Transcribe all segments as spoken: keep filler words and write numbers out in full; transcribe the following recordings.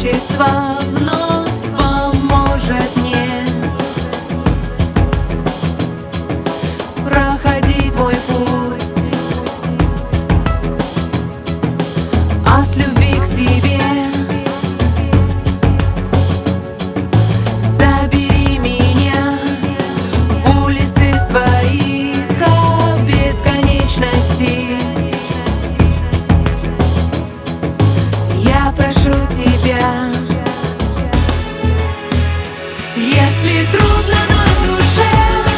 одиночество вновь поможет мне проходить мой путь от любви к себе. Забери меня в улицы своих о бесконечности. Я прошу тебя, если трудно на душе,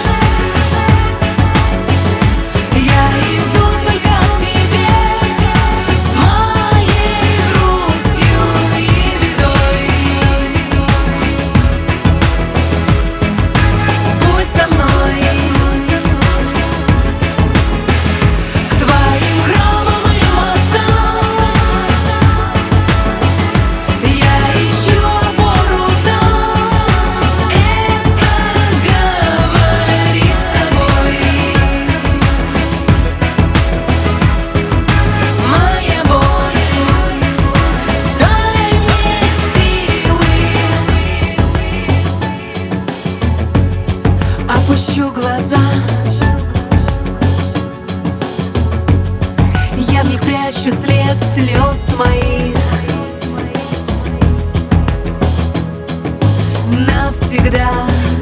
я иду только к тебе с моей грустью и бедой. Будь со мной к твоим храмам и мостам. Я ищу опору там, это говорит с тобой. Моя боль, дай мне силы. Опущу глаза, я в них прячу след слез моих. Навсегда